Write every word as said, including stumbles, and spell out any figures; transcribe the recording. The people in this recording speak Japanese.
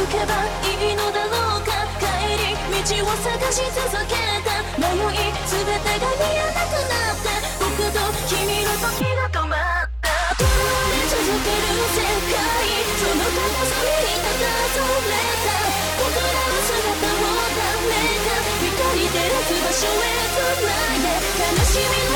けばいいのだろうか。帰り道を探し続けた迷い全てが見えなくなって僕と君の時が止まった変わり続ける世界その片隅にたたれた僕らの姿を誰か光照らす場所へ繋いで悲しみ